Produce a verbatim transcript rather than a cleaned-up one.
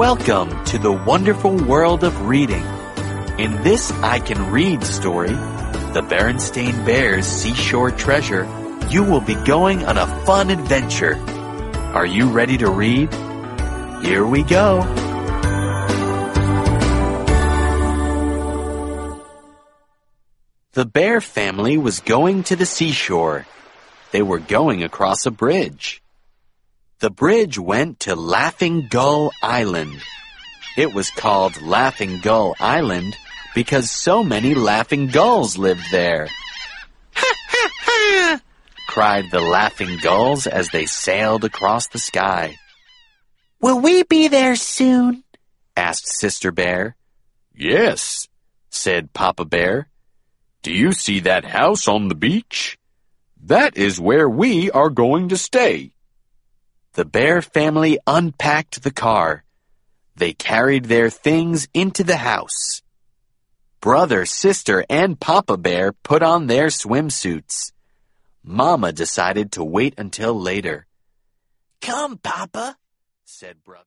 Welcome to the wonderful world of reading. In this I Can Read story, The Berenstain Bears Seashore Treasure, you will be going on a fun adventure. Are you ready to read? Here we go. The bear family was going to the seashore. They were going across a bridge. The bridge went to Laughing Gull Island. It was called Laughing Gull Island because so many laughing gulls lived there. Ha ha ha! Cried the laughing gulls as they sailed across the sky. Will we be there soon? Asked Sister Bear. Yes, said Papa Bear. Do you see that house on the beach? That is where we are going to stay. The bear family unpacked the car. They carried their things into the house. Brother, sister, and Papa Bear put on their swimsuits. Mama decided to wait until later. Come, Papa, said Brother.